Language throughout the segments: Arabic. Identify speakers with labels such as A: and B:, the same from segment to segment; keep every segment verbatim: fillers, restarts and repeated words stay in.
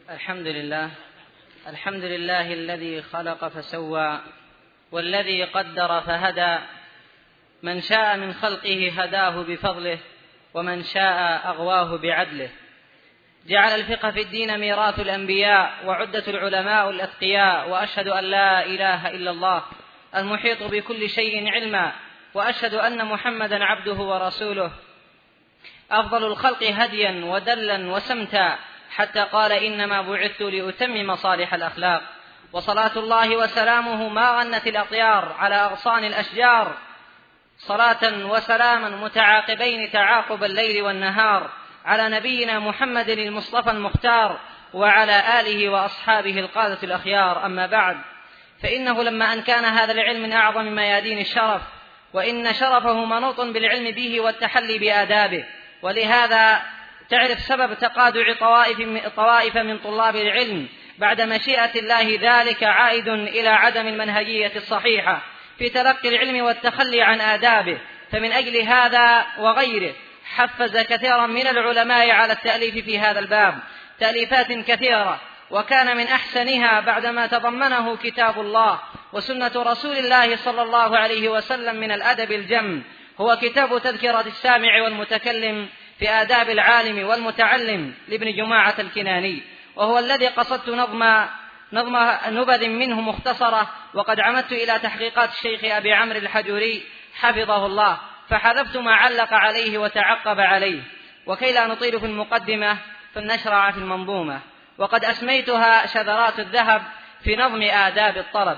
A: الحمد لله الحمد لله الذي خلق فسوى والذي قدر فهدى، من شاء من خلقه هداه بفضله ومن شاء أغواه بعدله. جعل الفقه في الدين ميراث الأنبياء وعدة العلماء الأتقياء، وأشهد أن لا إله إلا الله المحيط بكل شيء علما، وأشهد أن محمدا عبده ورسوله أفضل الخلق هديا ودلا وسمتا، حتى قال إنما بعثت لأتمم صالح الأخلاق. وصلاة الله وسلامه ما غنت الأطيار على أغصان الأشجار، صلاة وسلاما متعاقبين تعاقب الليل والنهار على نبينا محمد المصطفى المختار وعلى آله وأصحابه القادة الأخيار. أما بعد، فإنه لما أن كان هذا العلم من أعظم ميادين الشرف، وإن شرفه منوط بالعلم به والتحلي بآدابه، ولهذا تعرف سبب تقادع طوائف من طلاب العلم بعد مشيئة الله ذلك عائد إلى عدم المنهجية الصحيحة في تلقي العلم والتخلي عن آدابه. فمن أجل هذا وغيره حفز كثيرا من العلماء على التأليف في هذا الباب تأليفات كثيرة، وكان من أحسنها بعدما تضمنه كتاب الله وسنة رسول الله صلى الله عليه وسلم من الأدب الجم هو كتاب تذكرة السامع والمتكلم في آداب العالم والمتعلم لابن جماعة الكناني، وهو الذي قصدت نظم نظم نبذ منه مختصرة، وقد عمدت إلى تحقيقات الشيخ أبي عمرو الحجوري حفظه الله، فحذفت ما علق عليه وتعقب عليه. وكي لا نطيل في المقدمة فلنشرع في المنظومة، وقد أسميتها شذرات الذهب في نظم آداب الطلب.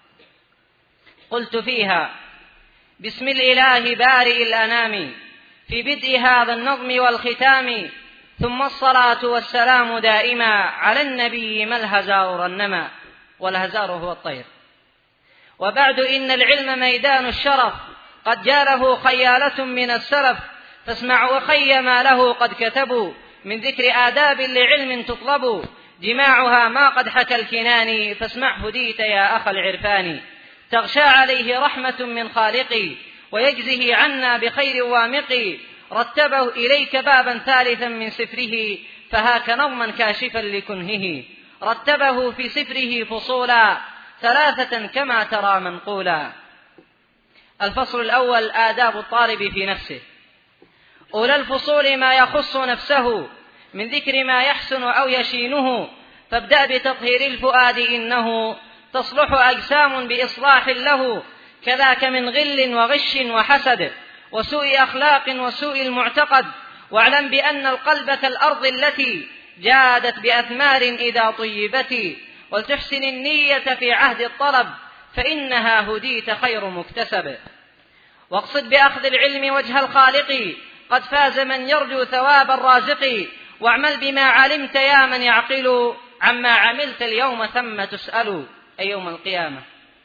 A: قلت فيها: بسم الإله بارئ الأنام في بدء هذا النظم والختام، ثم الصلاة والسلام دائما على النبي ما الهزار رنما. والهزار هو الطير. وبعد، إن العلم ميدان الشرف قد جاله خيالة من السلف، فاسمعوا خي ما له قد كتبوا من ذكر آداب لعلم تطلب، جماعها ما قد حكى الكناني فاسمع هديت يا أخ العرفان. تغشى عليه رحمة من خالقي ويجزه عنا بخير وامقي، رتبه إليك بابا ثالثا من سفره فهاك نظما كاشفا لكنهه، رتبه في سفره فصولا ثلاثة كما ترى منقولا. الفصل الأول: آداب الطالب في نفسه. أولى الفصول ما يخص نفسه من ذكر ما يحسن أو يشينه، فابدأ بتطهير الفؤاد إنه تصلح أجسام بإصلاح له، كذاك من غل وغش وحسد وسوء أخلاق وسوء المعتقد. واعلم بأن القلب كالأرض التي جادت بأثمار إذا طيبت، ولتحسن النية في عهد الطلب فإنها هديت خير مكتسب. واقصد بأخذ العلم وجه الخالق، قد فاز من يرجو ثواب الرازق. واعمل بما علمت يا من يعقل، عما عملت اليوم ثم تسأل أي يوم القيامة.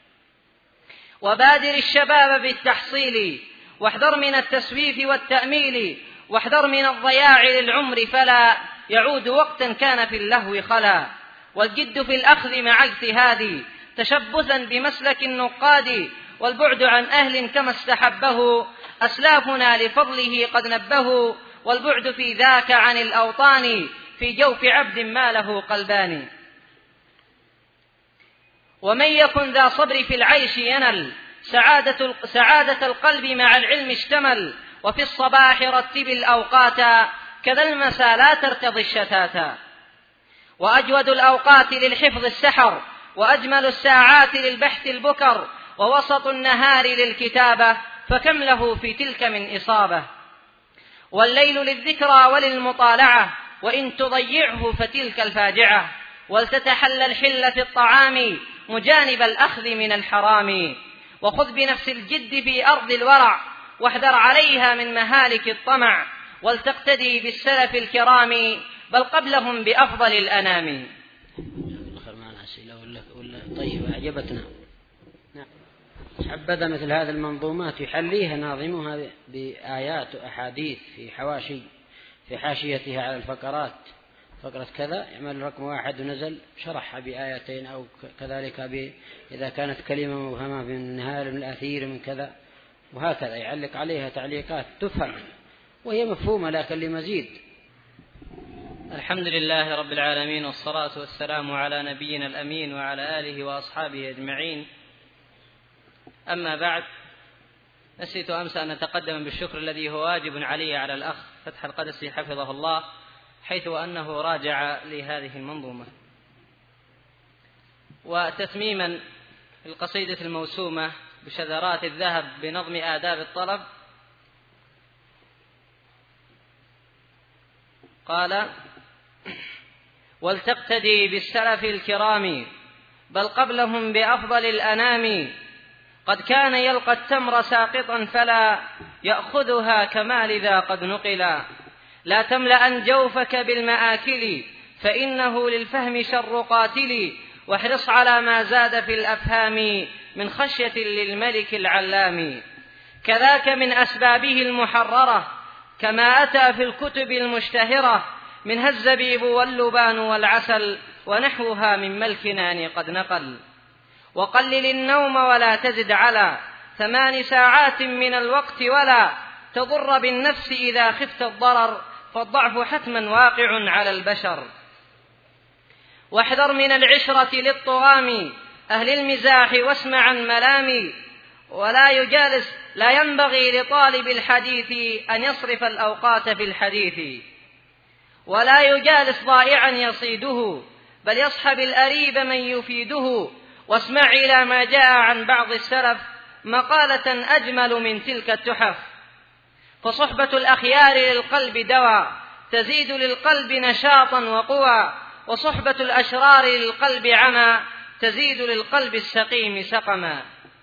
A: وبادر الشباب بالتحصيل، واحذر من التسويف والتأميل، واحذر من الضياع للعمر فلا يعود وقتا كان في اللهو خلا. والجد في الأخذ مع اجتهاد تشبثا بمسلك النقاد، والبعد عن أهل كما استحبه أسلافنا لفضله قد نبهوا، والبعد في ذاك عن الأوطان في جوف عبد ما له قلبان. ومن يكن ذا صبر في العيش ينل سعادة, سعادة القلب مع العلم اشتمل. وفي الصباح رتب الأوقات كذا المساء لا ترتضي الشتاتا. وأجود الأوقات للحفظ السحر، وأجمل الساعات للبحث البكر، ووسط النهار للكتابة فكم له في تلك من إصابة. والليل للذكرى وللمطالعة، وإن تضيعه فتلك الفاجعة. ولتتحلى الحل في الطعام مجانب الأخذ من الحرام. وخذ بنفس الجد في أرض الورع، واحذر عليها من مهالك الطمع. ولتقتدي بالسلف الكرام بل قبلهم بأفضل الأنام.
B: طيب، أعجبتنا. حبذا مثل هذه المنظومات يحليها ناظمها بآيات وأحاديث في حواشي في حاشيتها على الفقرات. فقرة كذا يعمل رقم واحد ونزل شرحها بآيتين، أو كذلك ب... إذا كانت كلمة مبهمة من النهار من الأثير من كذا، وهكذا يعلق عليها تعليقات تفهم وهي مفهومة لكن لمزيد.
A: الحمد لله رب العالمين، والصلاة والسلام على نبينا الأمين وعلى آله وأصحابه أجمعين. أما بعد، نسيت أمس أن أتقدم بالشكر الذي هو واجب علي على الأخ فتح القدسي حفظه الله، حيث أنه راجع لهذه المنظومة. وتتميما القصيدة الموسومة بشذرات الذهب بنظم آداب الطلب، قال: ولتقتدي بالسلف الكرام بل قبلهم بأفضل الأنام، قد كان يلقى التمر ساقطا فلا يأخذها كما لذا قد نقلا، لا تملأن جوفك بالمآكل فإنه للفهم شر قاتل، واحرص على ما زاد في الأفهام من خشية للملك العلام، كذاك من أسبابه المحررة كما أتى في الكتب المشتهرة منها الزبيب واللبان والعسل ونحوها من ملكنان قد نقل، وقلل النوم ولا تزد على ثمان ساعات من الوقت ولا تضر بالنفس إذا خفت الضرر فالضعف حتما واقع على البشر، واحذر من العشرة للطغام أهل المزاح واسمع عن ملامي، ولا يجالس لا ينبغي لطالب الحديث أن يصرف الأوقات في الحديث، ولا يجالس ضائعا يصيده بل يصحب الأريب من يفيده، واسمع إلى ما جاء عن بعض السلف مقالة أجمل من تلك التحف، فصحبة الأخيار للقلب دواء تزيد للقلب نشاطا وقوى، وصحبة الأشرار للقلب عمى تزيد للقلب السقيم سقما.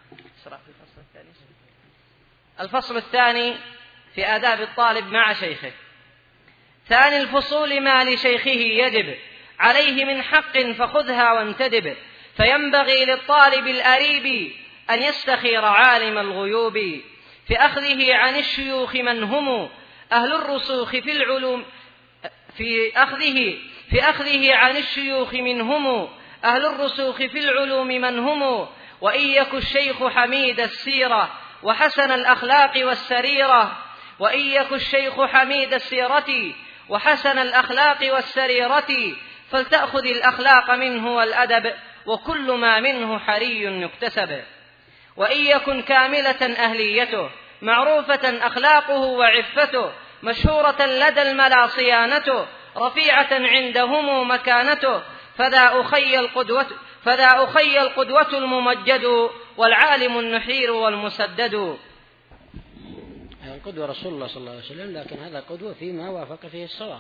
A: الفصل الثاني في آداب الطالب مع شيخه. ثاني الفصول ما لشيخه يجب عليه من حق فخذها وانتدب، فينبغي للطالب الأريب أن يستخير عالم الغيوب في أخذه عن الشيوخ من هم أهل الرسوخ في العلوم في أخذه في أخذه عن الشيوخ منهم أهل الرسوخ في العلوم من هم، وإن يك الشيخ حميد السيرة وحسن الأخلاق والسريرة وإن يك الشيخ حميد السيرة وحسن الأخلاق والسريرة فلتأخذ الأخلاق منه والأدب، وكل ما منه حري يكتسب، وإن يكن كاملة أهليته معروفة أخلاقه وعفته مشهورة لدى الملا صيانته رفيعة عندهم مكانته، فذا أخي القدوة فذا أخي القدوة الممجد والعالم النحير والمسدد.
B: القدوة رسول الله صلى الله عليه وسلم، لكن هذا قدوة فيما وافق فيه الصواب.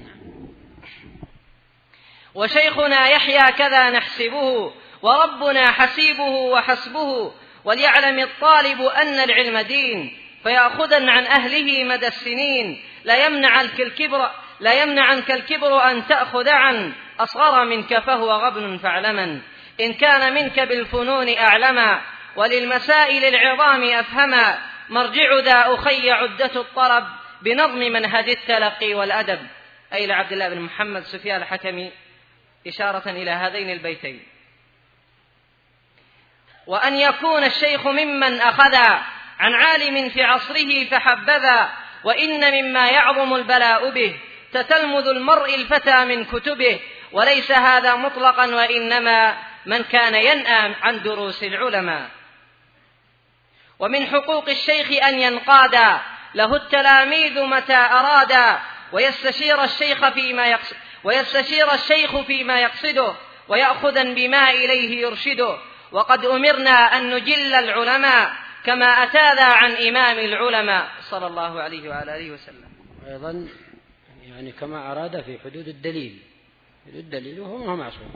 A: وشيخنا يحيى كذا نحسبه وربنا حسيبه وحسبه، وليعلم الطالب أن العلم دين فيأخذا عن أهله مدى السنين، لا يمنعنك الكبر لا يمنعنك الكبر أن تأخذ عن أصغر منك فهو غبن فاعلما، إن كان منك بالفنون أعلما وللمسائل العظام أفهما، مرجع ذا أخي عدة الطلب بنظم منهج التلقي والأدب. أي لعبد الله بن محمد سفيان الحكمي، إشارة إلى هذين البيتين. وأن يكون الشيخ ممن أخذ عن عالم في عصره فحبذا، وإن مما يعظم البلاء به تتلمذ المرء الفتى من كتبه، وليس هذا مطلقا وإنما من كان ينأى عن دروس العلماء. ومن حقوق الشيخ أن ينقاد له التلاميذ متى أرادا، ويستشير الشيخ فيما يقصد ويستشير الشيخ فيما يقصده ويأخذا بما إليه يرشده، وقد أمرنا أن نجل العلماء كما أتى ذا عن إمام العلماء صلى الله عليه وعلى آله وسلم.
B: أيضا يعني كما أراد في حدود الدليل، حدود الدليل وهو معصوم.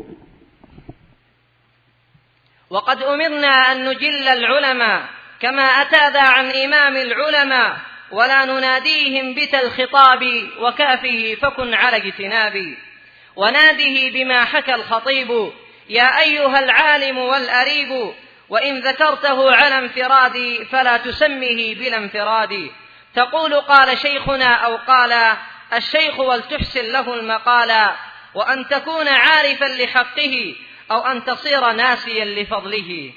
A: وقد أمرنا أن نجل العلماء كما أتى ذا عن إمام العلماء، ولا نناديهم بت الخطاب وكافه فكن على اجتنابي، وناده بما حكى الخطيب يا أيها العالم والأريب، وإن ذكرته على انفراد فلا تسمه بلا انفراد، تقول قال شيخنا أو قال الشيخ ولتحسن له المقال، وأن تكون عارفا لحقه أو أن تصير ناسيا لفضله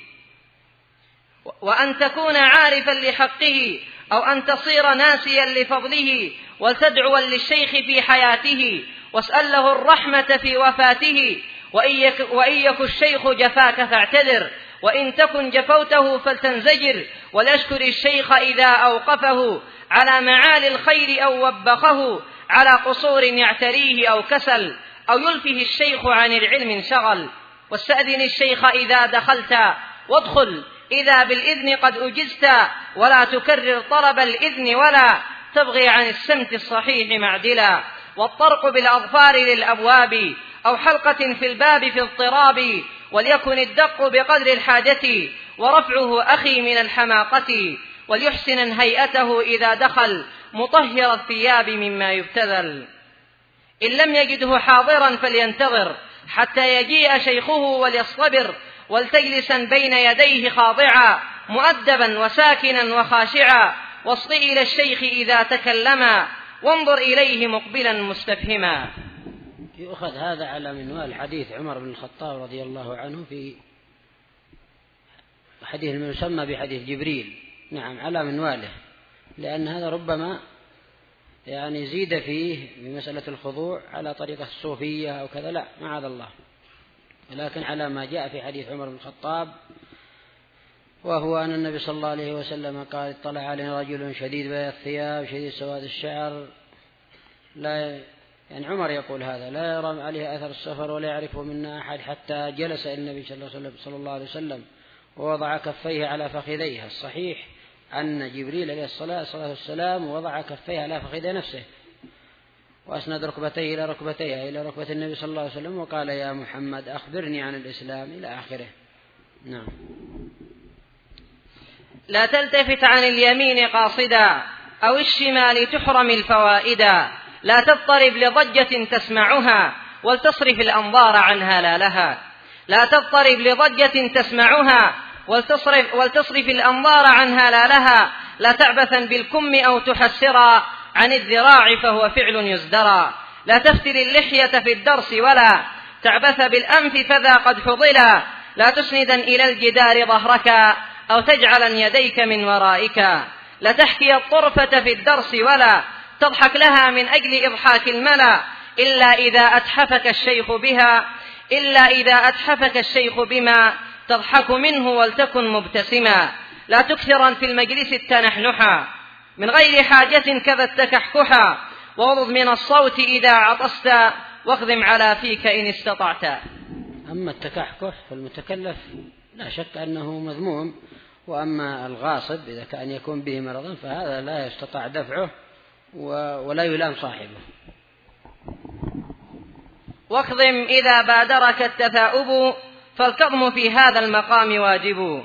A: وأن تكون عارفا لحقه أو أن تصير ناسيا لفضله، ولتدعوا للشيخ في حياته واسأل له الرحمة في وفاته، وإن يك الشيخ جفاك فاعتذر، وإن تكن جفوته فلتنزجر، وليشكر الشيخ إذا أوقفه على معالي الخير أو وبخه على قصور يعتريه أو كسل، أو يلفه الشيخ عن العلم انشغل. واستأذن الشيخ إذا دخلت، وادخل إذا بالإذن قد أجزت، ولا تكرر طلب الإذن ولا تبغي عن السمت الصحيح معدلا. والطرق بالأظفار للأبواب أو حلقة في الباب في اضطراب، وليكن الدق بقدر الحاجة ورفعه أخي من الحماقة، وليحسن هيئته إذا دخل مطهر الثياب مما يبتذل. إن لم يجده حاضرا فلينتظر حتى يجيء شيخه وليصطبر، ولتجلسا بين يديه خاضعا مؤدبا وساكنا وخاشعا، واصغ إلى الشيخ إذا تكلما، وانظر إليه مقبلا مستفهما.
B: يؤخذ هذا على منوال حديث عمر بن الخطاب رضي الله عنه في حديث المسمى بحديث جبريل، نعم على منواله، لأن هذا ربما يعني زيد فيه بمسألة الخضوع على طريقة الصوفية أو كذا، لا معاذ الله، ولكن على ما جاء في حديث عمر بن الخطاب، وهو أن النبي صلى الله عليه وسلم قال: اطلع علينا رجل شديد بياض الثياب شديد سواد الشعر، لا يعني عمر يقول هذا لا يرى عليه أثر السفر ولا يعرفه منا أحد، حتى جلس النبي صلى الله عليه وسلم ووضع كفيه على فخذيه. الصحيح أن جبريل عليه الصلاة والسلام وضع كفيه على فخذ نفسه، وأسند ركبتيه إلى ركبتيه إلى ركبة النبي صلى الله عليه وسلم، وقال: يا محمد أخبرني عن الإسلام، إلى آخره. نعم.
A: لا تلتفت عن اليمين قاصدا أو الشمال تحرم الفوائدا، لا تضطرب لضجة تسمعها ولتصرف الأنظار عنها لا لها. لا تضطرب لضجة تسمعها ولتصرف, ولتصرف الأنظار عنها لا لها. لا تعبثا بالكم أو تحسرا عن الذراع فهو فعل يزدرى. لا تفتل اللحية في الدرس ولا تعبث بالأنف فذا قد فضلا. لا تسندا إلى الجدار ظهرك أو تجعلا يديك من ورائك. لا تحكي الطرفة في الدرس ولا تضحك لها من أجل إضحاك الملا، إلا إذا أتحفك الشيخ بها إلا إذا أتحفك الشيخ بما تضحك منه ولتكن مبتسما. لا تكثرا في المجلس التنحنحا من غير حاجة كذا التكحكحا. واغضض من الصوت إذا عطست واخذم على فيك إن استطعت.
B: أما التكحكح فالمتكلف لا شك أنه مذموم، وأما الغاصب إذا كان يكون به مرضا فهذا لا يستطاع دفعه ولا يلام صاحبه.
A: واكظم إذا بادرك التثاؤب فالكظم في هذا المقام واجب.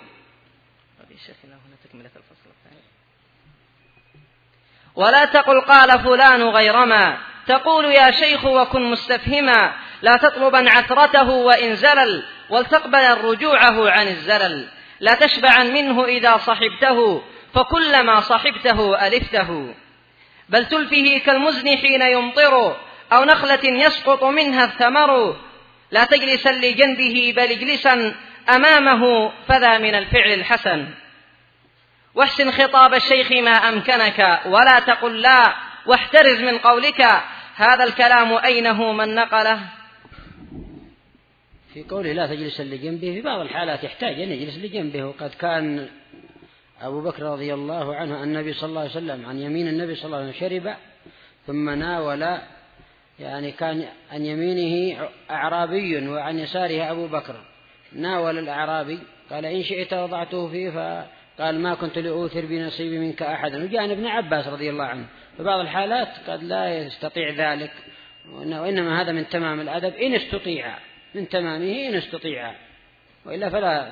A: ولا تقل قال فلان غيرما تقول يا شيخ وكن مستفهما. لا تطلبا عثرته وإن زلل ولتقبل رجوعه عن الزلل. لا تشبعا منه إذا صحبته فكلما صحبته ألفته. بل تلفه كالمزن حين يمطر أو نخلة يسقط منها الثمر. لا تجلسا لجنبه بل اجلسا أمامه فذا من الفعل الحسن. واحسن خطاب الشيخ ما أمكنك ولا تقل لا واحترز من قولك. هذا الكلام أينه من نقله؟
B: في قوله لا تجلس لجنبه في بعض الحالات يحتاج أن يجلس لجنبه. وقد كان أبو بكر رضي الله عنه النبي صلى الله عليه وسلم عن يمين النبي صلى الله عليه وسلم شرب ثم ناول، يعني كان عن يمينه أعرابي وعن يساره أبو بكر. ناول الأعرابي قال إن شئت وضعته فيه، فقال ما كنت لأوثر بنصيبي منك أحدا. وجاء ابن عباس رضي الله عنه. في بعض الحالات قد لا يستطيع ذلك، وإنما هذا من تمام الأدب إن استطيع، من تمامه إن استطيع، وإلا فلا.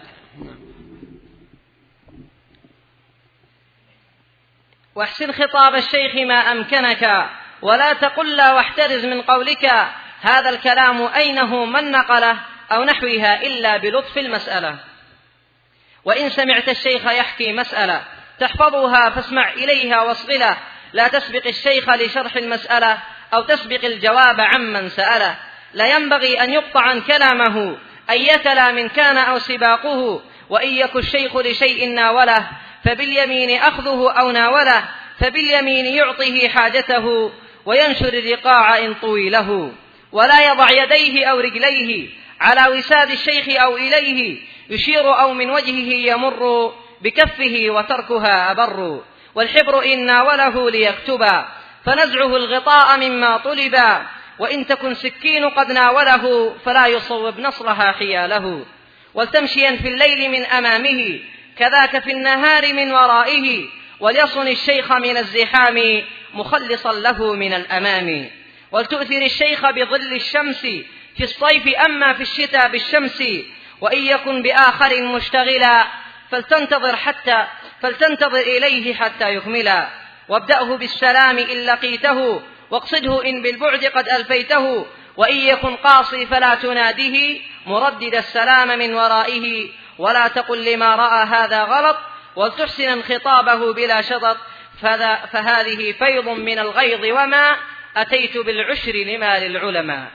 A: واحسن خطاب الشيخ ما أمكنك ولا تقل لا واحترز من قولك. هذا الكلام أينه من نقله أو نحوها إلا بلطف المسألة. وإن سمعت الشيخ يحكي مسألة تحفظها فاسمع إليها واصغله. لا تسبق الشيخ لشرح المسألة أو تسبق الجواب عمن سأله. لا ينبغي أن يقطع عن كلامه أي كلام كان أو سباقه. وإن يك الشيخ لشيء ناوله فباليمين أخذه أو ناوله. فباليمين يعطيه حاجته وينشر الرقاع إن طوي له، ولا يضع يديه أو رجليه على وساد الشيخ أو إليه، يشير أو من وجهه يمر بكفه وتركها أبر. والحبر إن ناوله ليكتبا فنزعه الغطاء مما طلبا، وإن تكن سكين قد ناوله فلا يصوب نصلها حياله. ولتمشيا في الليل من أمامه كذاك في النهار من ورائه، وليصن الشيخ من الزحام مخلصا له من الأمام. ولتؤثر الشيخ بظل الشمس في الصيف أما في الشتاء بالشمس، وإن يكن بآخر مشتغلا فلتنتظر حتى فلتنتظر إليه حتى يكملا. وابدأه بالسلام إن لقيته، واقصده إن بالبعد قد ألفيته، وإن يكن قاصي فلا تناده مردد السلام من ورائه، ولا تقل لما رأى هذا غلط، ولتحسن خطابه بلا شطط، فهذه فيض من الغيظ وما أتيت بالعشر لما للعلماء.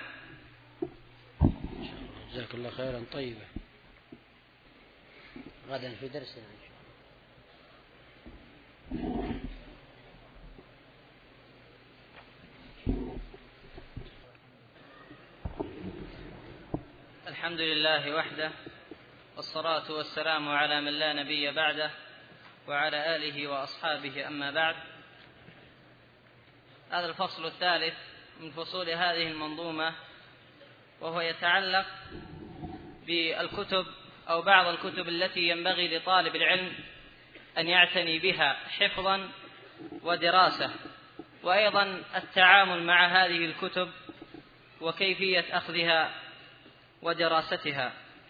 B: جزاك الله خيرا. طيبة، غدا في درسنا إن شاء الله.
A: الحمد لله وحده، والصلاة والسلام على من لا نبي بعده، وعلى آله وأصحابه، أما بعد. هذا الفصل الثالث من فصول هذه المنظومة، وهو يتعلق بالكتب أو بعض الكتب التي ينبغي لطالب العلم أن يعتني بها حفظا ودراسة، وأيضا التعامل مع هذه الكتب وكيفية أخذها ودراستها.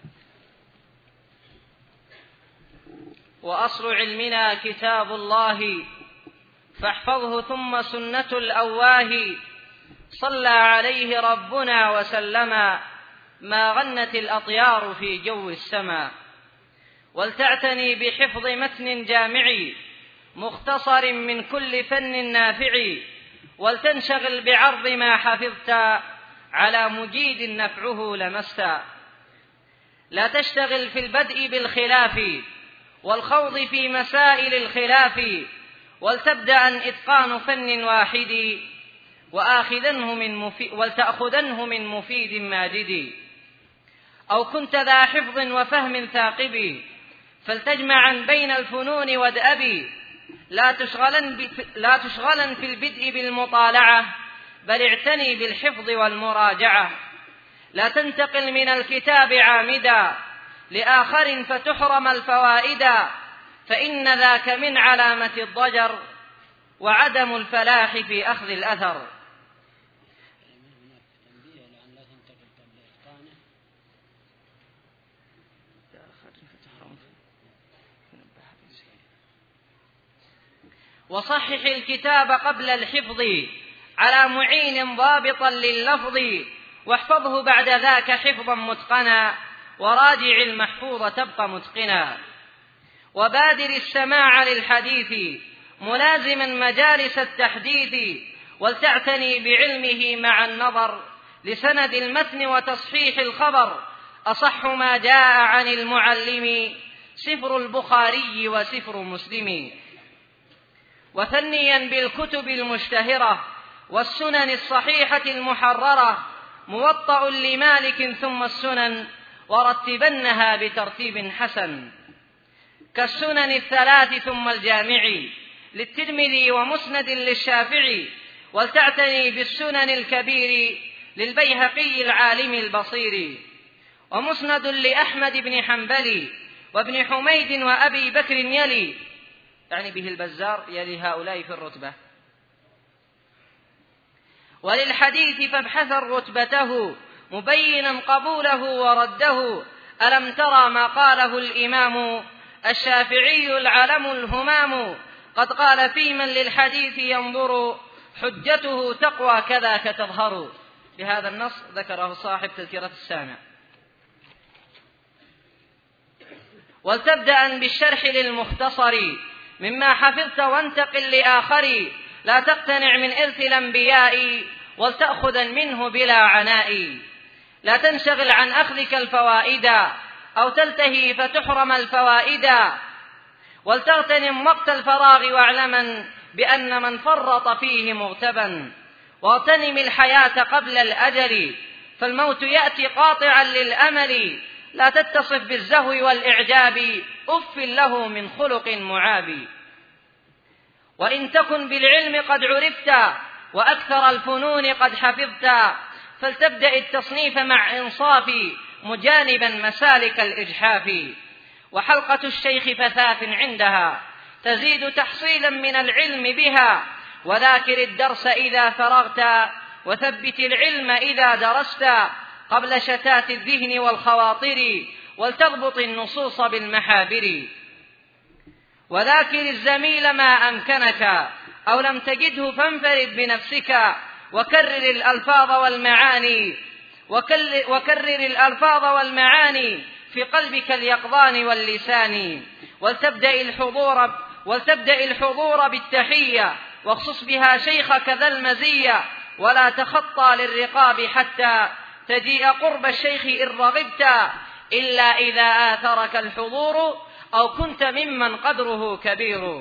A: وأصل علمنا كتاب الله فاحفظه ثم سنة الأواه، صلى عليه ربنا وسلم ما غنت الأطيار في جو السماء. ولتعتني بحفظ متن جامع مختصر من كل فن نافع، ولتنشغل بعرض ما حفظت على مجيد نفعه لمستا. لا تشتغل في البدء بالخلاف والخوض في مسائل الخلاف، ولتبدأ إتقان فن واحد وآخذنه من مفيد ولتأخذنه من مفيد ماجد. أو كنت ذا حفظ وفهم ثاقب فلتجمعا بين الفنون وادأب. لا تشغلن, لا تشغلن في البدء بالمطالعة، بل اعتني بالحفظ والمراجعة. لا تنتقل من الكتاب عامدا لآخر فتحرم الفوائد، فإن ذاك من علامة الضجر وعدم الفلاح في أخذ الأثر. وصحح الكتاب قبل الحفظ على معين ضابطا لللفظ، واحفظه بعد ذاك حفظا متقنا، وراجع المحفوظ تبقى متقنا. وبادر السماع للحديث ملازما مجالس التحديث، ولتعتني بعلمه مع النظر لسند المتن وتصحيح الخبر. أصح ما جاء عن المعلم سفر البخاري وسفر مسلم. وثنيا بالكتب المشتهرة والسنن الصحيحة المحررة، موطأ لمالك ثم السنن، ورتبنها بترتيب حسن، كالسنن الثلاث ثم الجامع للترمذي ومسند للشافعي. ولتعتني بالسنن الكبير للبيهقي العالم البصير، ومسند لأحمد بن حنبل وابن حميد وأبي بكر يلي، يعني به البزار، يلي هؤلاء في الرتبة. وللحديث فابحثا رتبته مبينا قبوله ورده. ألم ترى ما قاله الإمام الشافعي العلم الهمام، قد قال في من للحديث ينظر حجته تقوى كذاك تظهر. بهذا النص ذكره صاحب تذكرة السامع. ولتبدأ بالشرح للمختصر مما حفظت وانتقل لآخر. لا تقتنع من إرث الأنبياء ولتأخذا منه بلا عناء. لا تنشغل عن أخذك الفوائد أو تلتهي فتحرم الفوائد. ولتغتنم وقت الفراغ واعلما بأن من فرط فيه مغتبا، واغتنم الحياة قبل الأجل، فالموت يأتي قاطعا للأمل. لا تتصف بالزهو والإعجاب، أف له من خلق معاب. وإن تكن بالعلم قد عرفت، وأكثر الفنون قد حفظت، فلتبدأ التصنيف مع إنصاف، مجانبا مسالك الإجحاف. وحلقة الشيخ فثاف عندها، تزيد تحصيلا من العلم بها. وذاكر الدرس إذا فرغت، وثبت العلم إذا درست، قبل شتات الذهن والخواطر، ولتضبط النصوص بالمحابر. وذاكر الزميل ما أمكنك، أو لم تجده فانفرد بنفسك، وكرر الألفاظ والمعاني وكرر الألفاظ والمعاني في قلبك اليقظان واللسان. ولتبدأ الحضور ولتبدأ الحضور بالتحية، واخصص بها شيخك ذا المزية، ولا تخطى للرقاب حتى تجيء قرب الشيخ إن رغبت، إلا إذا آثرك الحضور أو كنت ممن قدره كبير.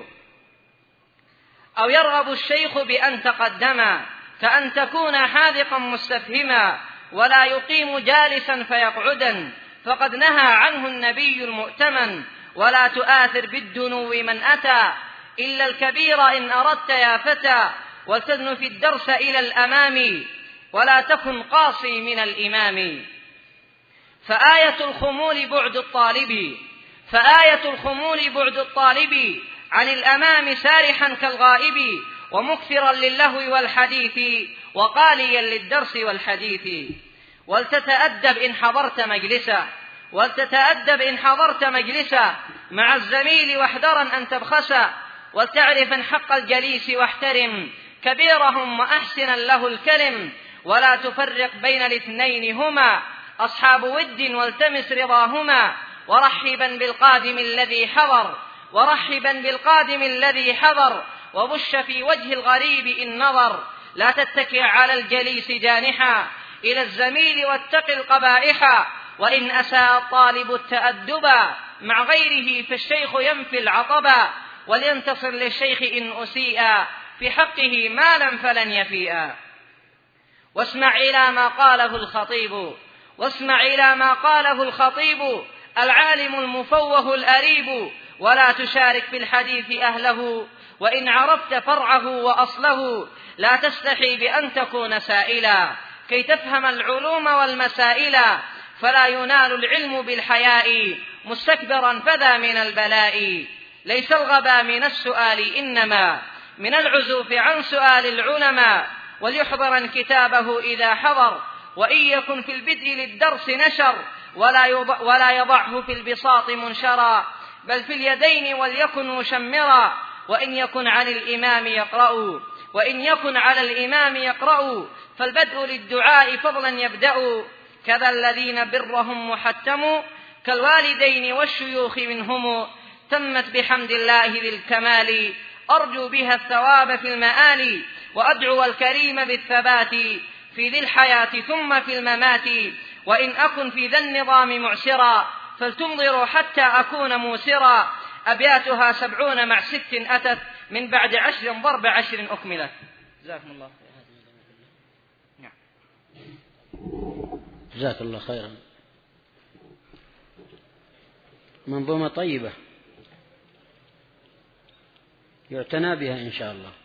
A: أو يرغب الشيخ بأن تقدم، كأن تكون حاذقا مستفهما، ولا يقيم جالسا فيقعدا، فقد نهى عنه النبي المؤتمن. ولا تؤاثر بالدنو من أتى، إلا الكبير إن أردت يا فتى، ولتدن في الدرس إلى الأمام، ولا تكن قاصي من الإمام. فآية الخمول بعد الطالب فآية الخمول بعد الطالب عن الأمام، سارحا كالغائب، ومكثرا للهو والحديث، وقاليا للدرس والحديث. ولتتأدب إن حضرت مجلسا ولتتأدب إن حضرت مجلسا مع الزميل، واحذرا أن تبخسا. ولتعرفا حق الجليس، واحترم كبيرهم، وأحسنا له الكلم. ولا تفرق بين الاثنين، هما أصحاب ود، والتمس رضاهما. ورحبا بالقادم الذي حضر ورحبا بالقادم الذي حضر وبش في وجه الغريب إن نظر. لا تتكئ على الجليس جانحا إلى الزميل، واتق القبائح. وإن أساء الطالب التأدبا مع غيره، فالشيخ ينفي العطبا. ولينتصر للشيخ إن أسيء في حقه مالا فلن يفيئا. واسمع إلى ما قاله الخطيب واسمع إلى ما قاله الخطيب العالم المفوه الأريب. ولا تشارك في الحديث أهله، وإن عرفت فرعه وأصله. لا تستحي بأن تكون سائلا، كي تفهم العلوم والمسائل. فلا ينال العلم بالحياء، مستكبرا فذا من البلاء. ليس الغبا من السؤال، إنما من العزوف عن سؤال العلماء. وليحضرن كتابه إذا حضر، وإن يكن في البدء للدرس نشر. ولا يضعه في البساط منشرا، بل في اليدين وليكن مشمرا. وإن يكن عن الإمام يقرأ وإن يكن على الإمام يقرأ فالبدء للدعاء فضلا يبدأ. كذا الذين برهم محتم، كالوالدين والشيوخ منهم. تمت بحمد الله للكمال، أرجو بها الثواب في المآل. وأدعو الكريم بالثبات في ذي الحياة ثم في الممات. وإن أكن في ذا النظام معسرا، فلتنظروا حتى أكون موسرا. أبياتها سبعون مع ست أتت، من بعد عشر ضرب عشر أكملت. جزاكم الله خيرا.
B: جزاك الله خيرا. منظومة طيبة يعتنى بها إن شاء الله.